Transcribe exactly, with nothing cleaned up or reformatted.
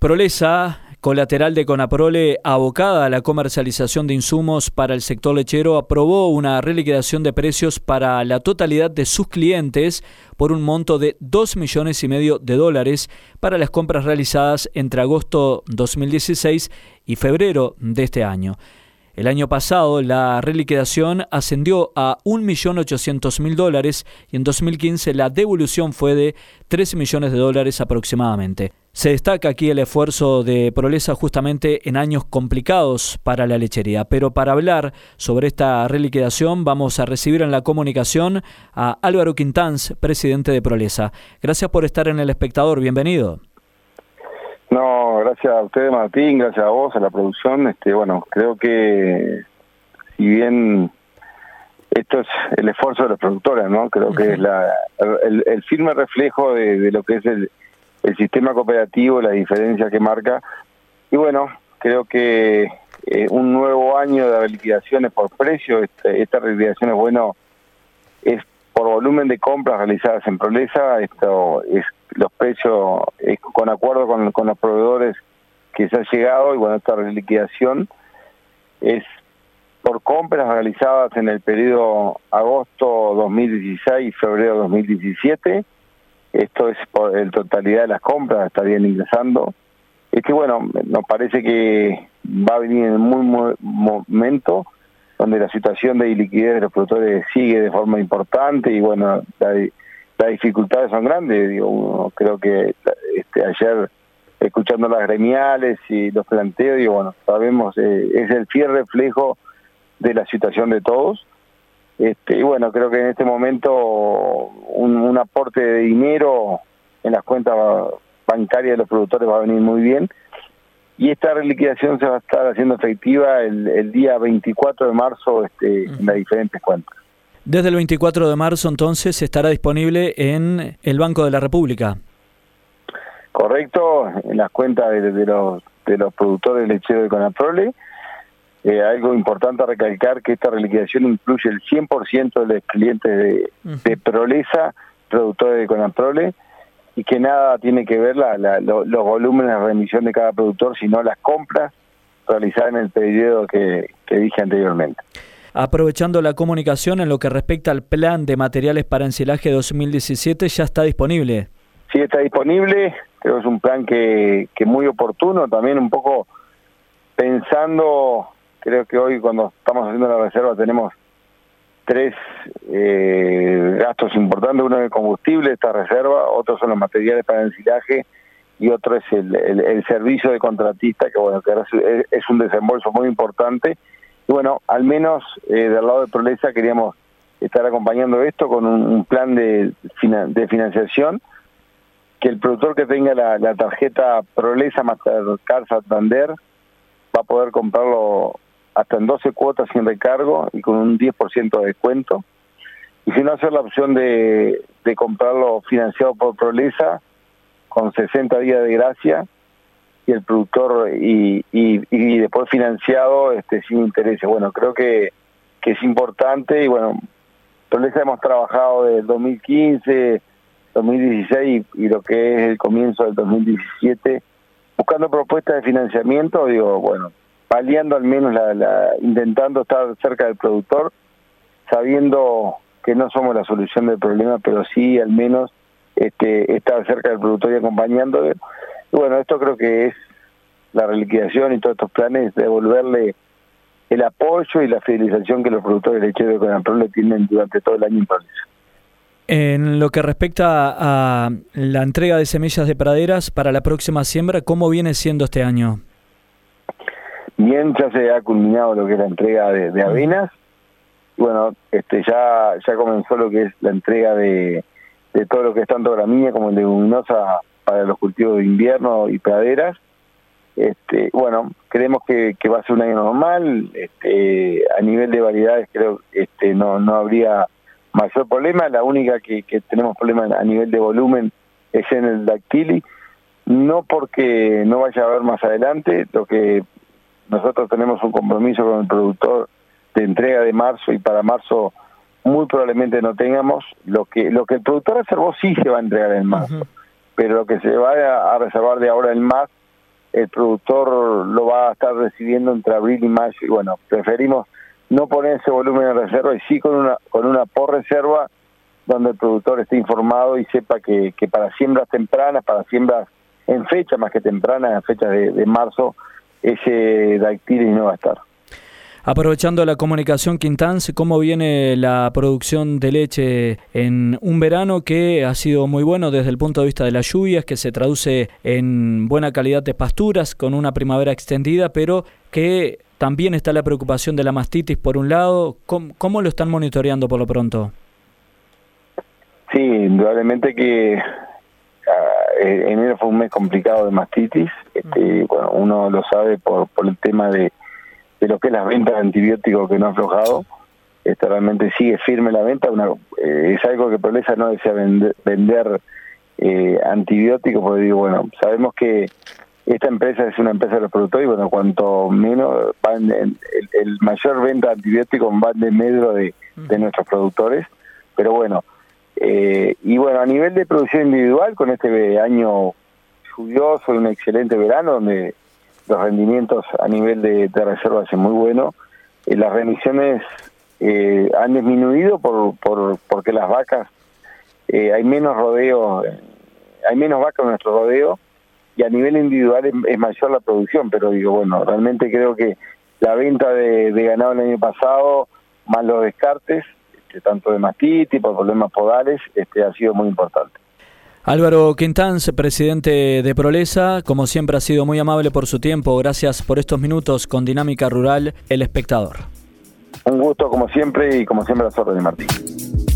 Prolesa, colateral de Conaprole, abocada a la comercialización de insumos para el sector lechero, aprobó una reliquidación de precios para la totalidad de sus clientes por un monto de dos millones y medio de dólares para las compras realizadas entre agosto dos mil dieciséis y febrero de este año. El año pasado la reliquidación ascendió a un millón ochocientos mil dólares y en dos mil quince la devolución fue de tres millones de dólares aproximadamente. Se destaca aquí el esfuerzo de Prolesa justamente en años complicados para la lechería. Pero para hablar sobre esta reliquidación vamos a recibir en la comunicación a Álvaro Quintanz, presidente de Prolesa. Gracias por estar en El Espectador, bienvenido. No, gracias a usted, Martín, gracias a vos, a la producción. Este, bueno, creo que si bien esto es el esfuerzo de los productores, ¿no? Creo uh-huh. que es la, el, el firme reflejo de, de lo que es el, el sistema cooperativo, la diferencia que marca. Y bueno, creo que eh, un nuevo año de liquidaciones por precio, este, esta liquidación es bueno, es por volumen de compras realizadas en Prolesa, esto es los precios eh, con acuerdo con, con los proveedores que se ha llegado, y bueno, esta liquidación es por compras realizadas en el periodo agosto dos mil dieciséis y febrero dos mil diecisiete. Esto es por la totalidad de las compras, estarían ingresando. Es que bueno, nos parece que va a venir en un muy momento donde la situación de liquidez de los productores sigue de forma importante y bueno, la, las dificultades son grandes. Digo, creo que este, ayer escuchando las gremiales y los planteos, digo, bueno, sabemos, eh, es el fiel reflejo de la situación de todos. Este, y bueno, creo que en este momento un, un aporte de dinero en las cuentas bancarias de los productores va a venir muy bien. Y esta reliquidación se va a estar haciendo efectiva el, el día veinticuatro de marzo este, en las diferentes cuentas. Desde el veinticuatro de marzo, entonces, estará disponible en el Banco de la República. Correcto, en las cuentas de, de, los, de los productores lecheros de Conaprole. Eh, algo importante a recalcar que esta reliquidación incluye el cien por ciento de los clientes de, uh-huh. de Prolesa, productores de Conaprole, y que nada tiene que ver la, la, lo, los volúmenes de remisión de cada productor, sino las compras realizadas en el periodo que, que dije anteriormente. Aprovechando la comunicación, en lo que respecta al plan de materiales para ensilaje dos mil diecisiete, ¿ya está disponible? Sí, está disponible. Creo que es un plan que, que muy oportuno, también un poco pensando, creo que hoy cuando estamos haciendo la reserva tenemos tres eh, gastos importantes. Uno es el combustible, esta reserva, otros son los materiales para ensilaje y otro es el, el, el servicio de contratista, que bueno, que es, es un desembolso muy importante. Y bueno, al menos eh, del lado de Prolesa queríamos estar acompañando esto con un, un plan de, de financiación, que el productor que tenga la, la tarjeta Prolesa Mastercard Santander va a poder comprarlo hasta en doce cuotas sin recargo y con un diez por ciento de descuento. Y si no, hacer la opción de, de comprarlo financiado por Prolesa con sesenta días de gracia y el productor y, y, y después financiado este sin intereses. Bueno, creo que, que es importante y bueno, Prolesa hemos trabajado desde el dos mil quince, dos mil dieciséis y, y lo que es el comienzo del dos mil diecisiete, buscando propuestas de financiamiento, digo, bueno, paliando al menos, la, la intentando estar cerca del productor, sabiendo que no somos la solución del problema, pero sí al menos este, estar cerca del productor y acompañándole. Y bueno, esto creo que es la reliquidación y todos estos planes, devolverle el apoyo y la fidelización que los productores lecheros de Conaprole tienen durante todo el año en Prolesa. En lo que respecta a la entrega de semillas de praderas para la próxima siembra, ¿cómo viene siendo este año? Bien, ya se ha culminado lo que es la entrega de, de avenas. Y bueno, este ya ya comenzó lo que es la entrega de, de todo lo que es tanto gramínea como leguminosa para los cultivos de invierno y praderas. Este, bueno, creemos que, que va a ser un año normal. Este, a nivel de variedades creo que este, no, no habría mayor problema. La única que, que tenemos problema a nivel de volumen es en el dactili. No porque no vaya a haber más adelante, lo que nosotros tenemos un compromiso con el productor de entrega de marzo y para marzo muy probablemente no tengamos. Lo que lo que el productor reservó sí se va a entregar en marzo, uh-huh. pero lo que se va a, a reservar de ahora en más el productor lo va a estar recibiendo entre abril y mayo, y bueno, preferimos no poner ese volumen de reserva y sí con una con una por reserva donde el productor esté informado y sepa que, que para siembras tempranas, para siembras en fecha más que tempranas, en fechas de, de marzo, ese dactilis no va a estar. Aprovechando la comunicación, Quintanz, ¿cómo viene la producción de leche en un verano que ha sido muy bueno desde el punto de vista de las lluvias, que se traduce en buena calidad de pasturas, con una primavera extendida, pero que también está la preocupación de la mastitis por un lado? ¿Cómo, cómo lo están monitoreando por lo pronto? Sí, indudablemente que uh, enero fue un mes complicado de mastitis. Este, bueno, uno lo sabe por, por el tema de, de lo que es las ventas de antibióticos que no ha aflojado. Este, realmente sigue firme la venta. Una, eh, es algo que Prolesa no desea vender, vender eh, antibióticos, porque digo, bueno, sabemos que esta empresa es una empresa de los productores y bueno, cuanto menos van en, el, el mayor venta de antibióticos van de medio de, de nuestros productores. Pero bueno, Eh, y bueno, a nivel de producción individual, con este año lluvioso y un excelente verano, donde los rendimientos a nivel de, de reserva son muy buenos, eh, las remisiones eh, han disminuido por, por porque las vacas, eh, hay menos rodeo, hay menos vacas en nuestro rodeo, y a nivel individual es, es mayor la producción, pero digo, bueno, realmente creo que la venta de, de ganado el año pasado, más los descartes, tanto de mastitis, por problemas podales, este, ha sido muy importante. Álvaro Quintanz, presidente de Prolesa, como siempre ha sido muy amable por su tiempo. Gracias por estos minutos con Dinámica Rural, El Espectador. Un gusto como siempre y como siempre a las órdenes, Martín.